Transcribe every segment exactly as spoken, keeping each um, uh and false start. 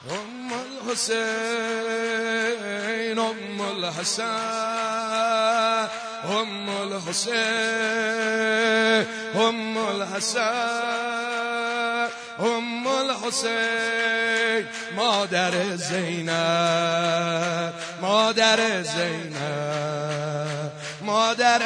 ام الحسین ام الحسن ام الحسین ام الحسن ام الحسین مادر زینب مادر زینب مادر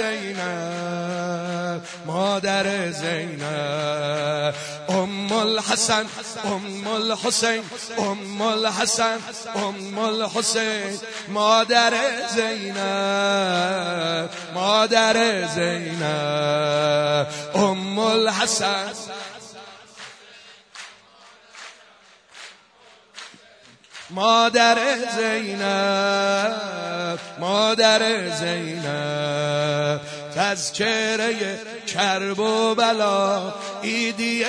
زینب مادر زینب ام الحسن ام الحسین ام الحسن ام الحسین مادر زینب مادر زینب ام الحسن مادر زینب مادر زینب تذکره کرب و بلا عیدی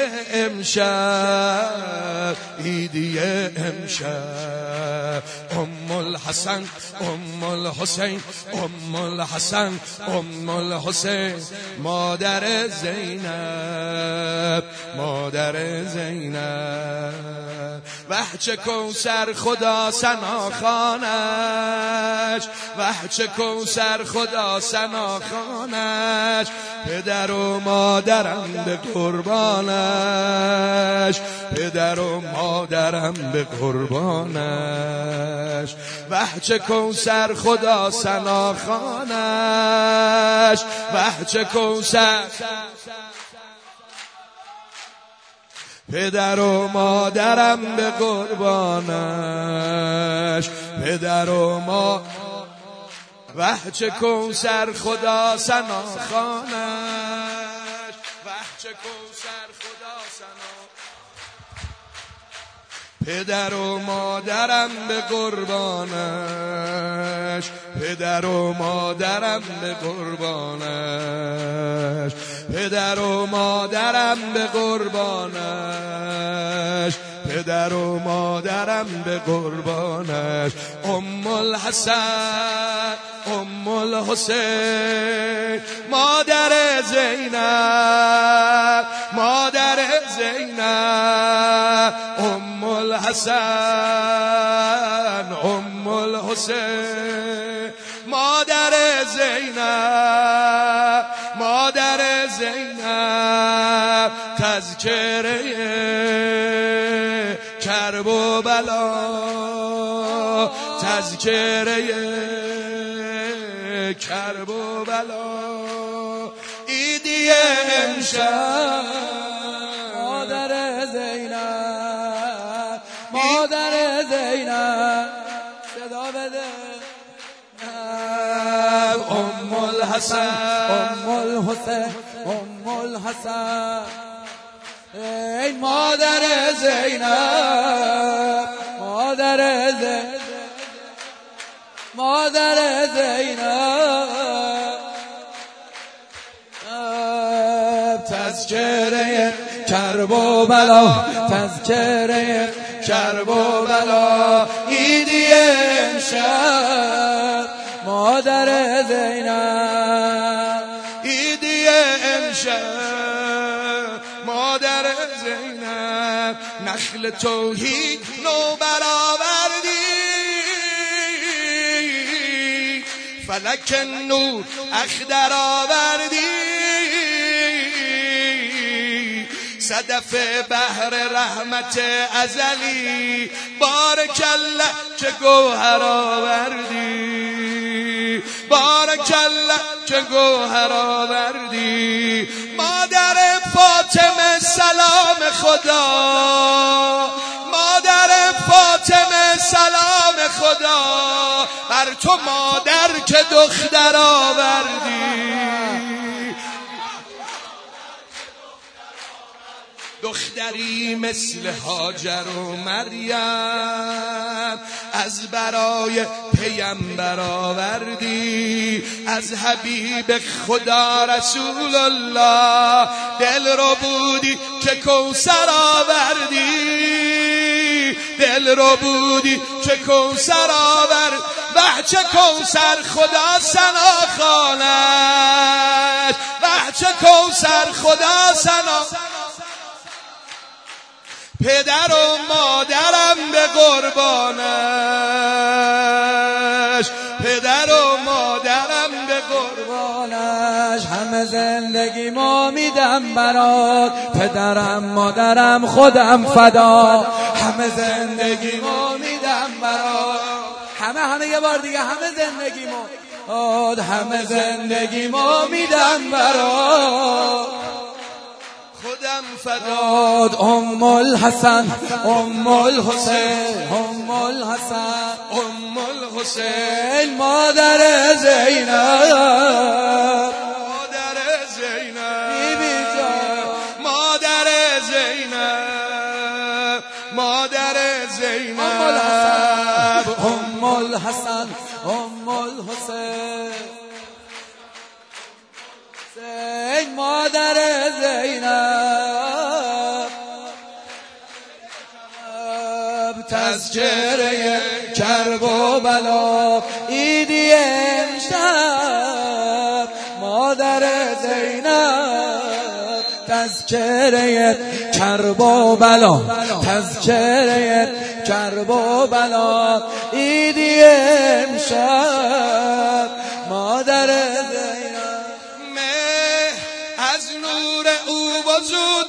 امشب عیدی امشب ام الحسن ام الحسین ام الحسن ام الحسین مادر زینب مادر زینب وحچه کوثر خدا ثنا خوانش وحچه کوثر خدا ثنا خوانش پدر و مادرم به قربانش پدر و مادرم به قربانش وحچه کوثر خدا ثنا خوانش وحچه کوثر پدر و مادرم به قربانش پدر و ما وحچه کوثر خدا ثنا خوانش وحچه کوثر خدا ثنا پدر و مادرم به قربانش پدر و مادرم به قربانش پدر و مادرم به قربانش پدر و مادرم به قربانش ام الحسن ام الحسین مادر زینب مادر زینب ام الحسن ام الحسین مادر زینب مادر زینب تذکره کرب و بلا تذکره کرب و بلا عیدی امشب مادر زینب مادر زینب صدا بده ام الحسن ام الحسین ام الحسن ای مادر زینب مادر زینب مادر زینب تذکره کرب و بلا تذکره کرب و بلا عیدی امشب مادر زینب عیدی امشب مادر زینب نخل توحید نو برآوردی فلک نور اخضر آوردی صدف بحر رحمت ازلی بارک الله چه گوهر آوردی بارک الله چه گوهر آوردی مادر فاطمه سلام خدا مادر فاطمه سلام خدا بر تو مادر که دختر آوردی دختری مثل هاجر و مریم از برای پیمبر آوردی از حبیب خدا رسول الله دل رو بودی که کوثر آوردی دل رو بودی که کوثر آورد بچه کوثر خدا ثنا خوانش بچه کوثر خدا ثنا پدر و مادرم به قربانش، پدر و مادرم به قربانش. همه زندگی ما میدم برات، پدرم مادرم خودم فدا. همه زندگی ما میدم برات، همه همه یه بار دیگه، همه زندگی ما، همه زندگی ما میدم برات، خودم فداد. ام الحسن ام الحسین ام الحسن ام الحسین مادر زینب، مادر زینب، بیبی جان مادر زینب، مادر زینب. ام الحسن ام الحسین زین مادر زینب. تذکره کرب و بلا عیدی امشب، مادر زینب. تذکره کرب و بلا، تذکره کرب و بلا عیدی امشب، مادر زینب. از نور او وجود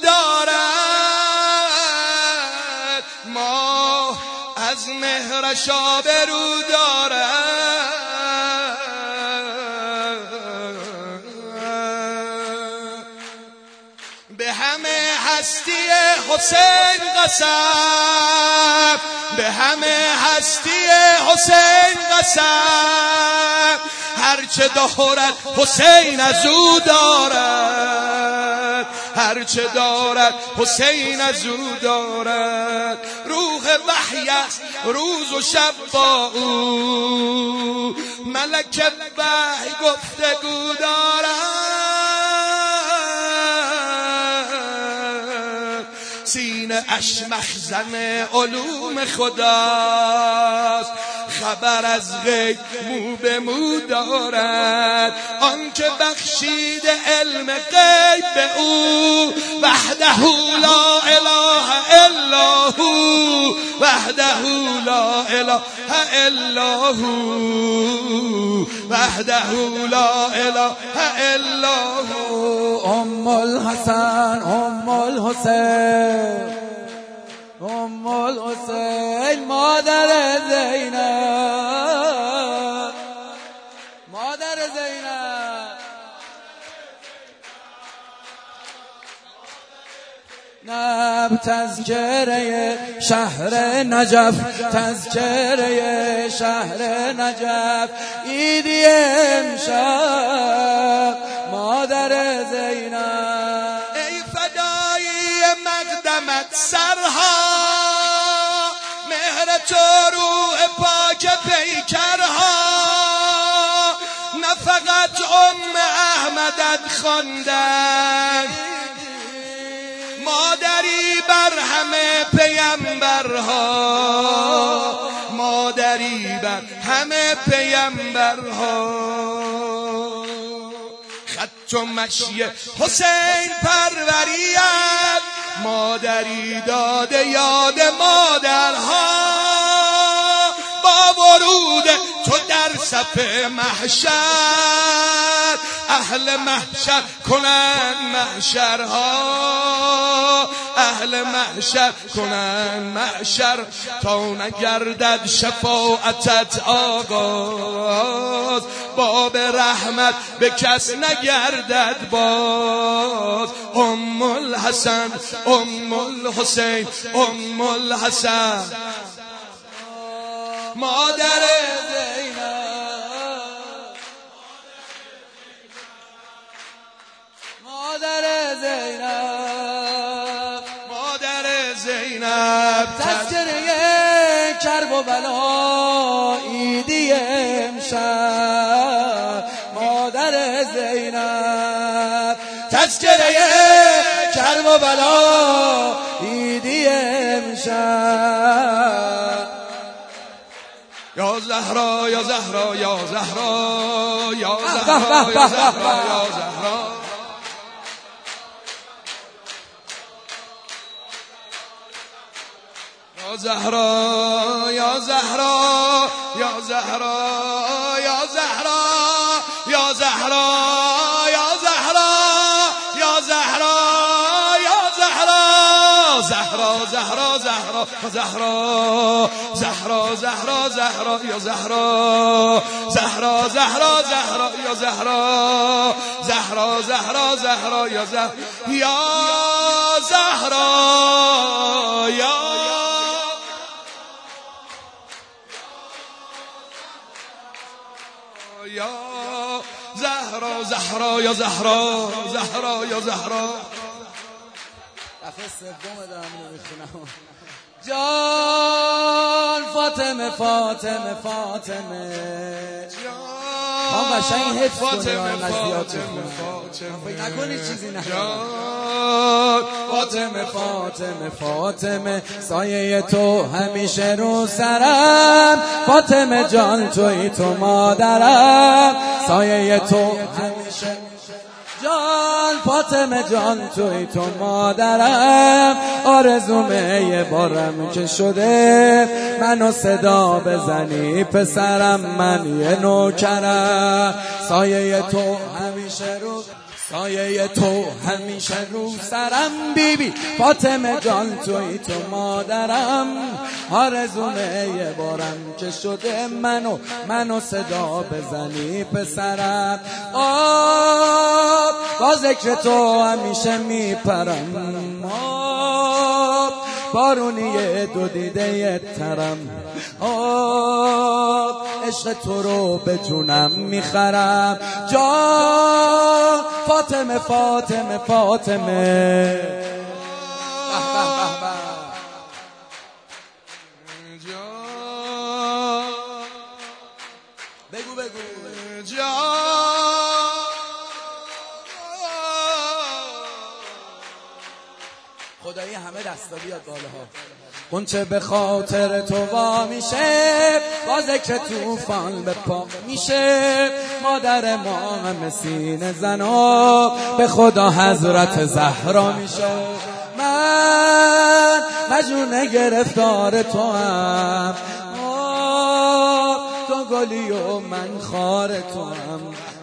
دارد، ما از مهرش آبرو دارد. به همه هستی حسین قسم، به همه هستی حسین قسم. هرچه دارد حسین از او دارد، هرچه دارد حسین از او دارد. روح وحی است روز و شب با او، ملک وحی گفتگو دارد. سینه اش مخزن علوم خداست، خبر از غیب مو به مو دارد. آنکه بخشید علم غیب به او، وحده لا اله الا هو، وحده لا اله الا هو، وحده لا اله الا هو. ام الحسن ام الحسین ام الحسین مادر زینب، مادر زینب. نب تذکره شهر نجف، تذکره شهر نجف عیدی امشب، مادر زینب. ای فدایی مقدمت سرها، مهر تو روح پاک پیکرها. نه فقط ام احمدت خواندن، مادری بر همه پیمبرها، مادری بر همه پیمبرها. خط و مشی حسین پروریت، مادری داده یاد مادرها. با ورود تو در صف محشر، اهل محشر کنن محشرها، اهل محشر کنن محشر. تا نگردد شفاعتت آغاز، باب رحمت به کس نگردد باز. ام الحسن ام الحسین ام الحسن مادر زینب، مادر زینب، مادر زینب. تذکره کرب و بلا عیدی امشب، مادر زینب. تذکره کرب و بلا عیدی امشب. یا زهرا یا زهرا یا زهرا یا زهرا یا زهرا یا زهرا. یا زهرا یا زهرا یا زهرا یا زهرا یا زهرا یا زهرا یا زهرا یا زهرا زهرا زهرا زهرا زهرا زهرا زهرا زهرا یا زهرا زهرا زهرا زهرا یا زهرا زهرا زهرا زهرا یا زهرا یا زهرا یا یا زهرا زهرا یا زهرا زهرا یا زهرا دفعه سوم دارم اینو میخونم. جان فاطمه فاطمه فاطمه آقا قشنگ حفظ کنه آن زیاد بخونم فکر نکنی چیزی نه. فاطمه فاطمه فاطمه سایه تو همیشه رو سرم، فاطمه جان توی تو مادرم، سایه تو همیشه جان فاطمه جان توی تو مادرم، آرزومه یه بارم که شده منو صدا بزنی پسرم، من یه نوکرم، سایه تو همیشه رو سایه تو همیشه رو سرم، بیبی فاطمه جان توی تو مادرم، آرزومه یه بارم که شده منو منو صدا بزنی پسرم، آب با ذکر تو همیشه میپرم، آب بارونی دو دیده یه ترم، آب عشق تو رو به جونم میخرم، جان فاطمه فاطمه فاطمه بگو بگو خدایی همه دستا بیاد بالاها. قنچه به خاطر تو وا میشه، با ذکر توفان به پا میشه، مادر ما همه سینه زنا به خدا حضرت زهرا میشه، من مجنون گرفتار تو هم، تو گلی و من خار تو هم،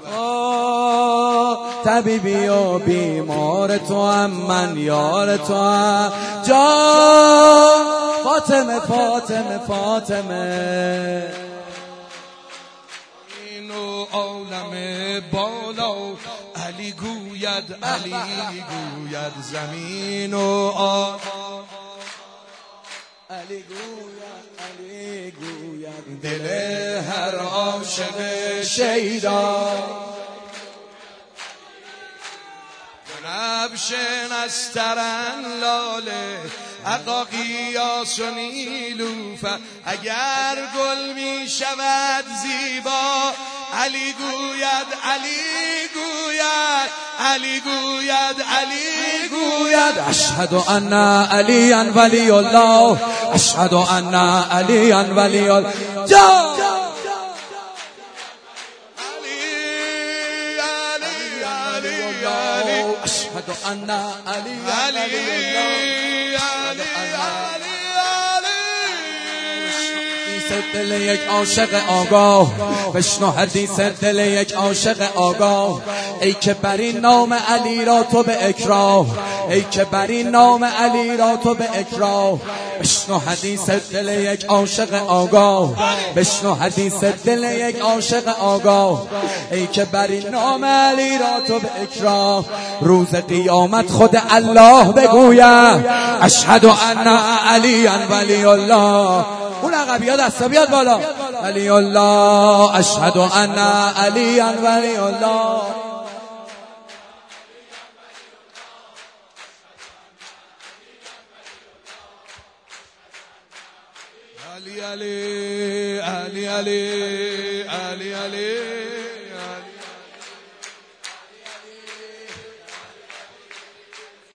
طبیبی و بیمار تو هم، من یار تو هم، جان فاطمه فاطمه فاطمه این و عالم بالا علی گوید علی گوید زمین و آ علی گوید علی گوید دل هر عاشق شیدا نبشن از ترن لاله عقاقیاس و نیلوفر، اگر گل می شود زیبا علی گوید علی گوید علی گوید علی گوید اشهد ان علی ولی الله، اشهد ان علی ولی الله، جان اشهد ان علی ولی الله، دل یک عاشق آگاه بشنو حدیث دل یک عاشق آگاه، ای که بری نام علی را تو به اکراه، ای که بری نام علی را تو به اکراه، بشنو حدیث دل یک عاشق آگاه، بشنو حدیث دل یک عاشق آگاه، ای که بری نام علی را تو به اکراه، روز قیامت خود الله بگوید اشهد ان علی ولی الله، اون عقبیات دستا بیاد بالا، ولی الله اشهد ان علی ولی الله، علی علی علی علی علی علی